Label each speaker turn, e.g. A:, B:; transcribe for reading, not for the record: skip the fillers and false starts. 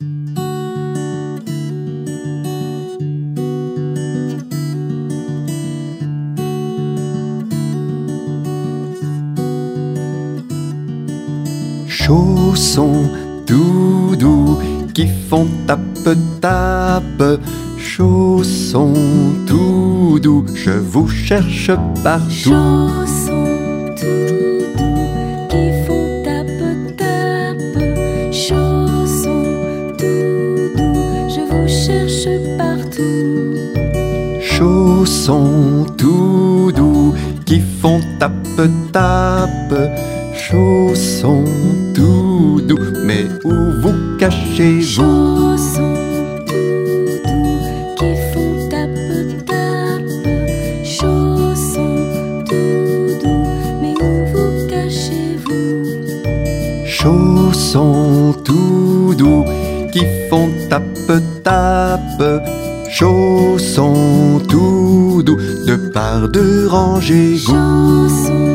A: Chaussons tout doux qui font tape-tape. Chaussons tout doux, je vous cherche partout.
B: Chaussons tout doux qui font tape-tape. Chaussons tout doux, je vous cherche partout.
A: Chaussons tout doux qui font tape-tape. Chaussons tout doux, mais où vous cachez-vous?
B: Chaussons tout doux qui font tape-tape. Chaussons tout doux, mais où vous cachez-vous?
A: Chaussons tout doux qui font tape-tape. Chaussons tout doux, de par deux rangez-vous.
B: Chaussons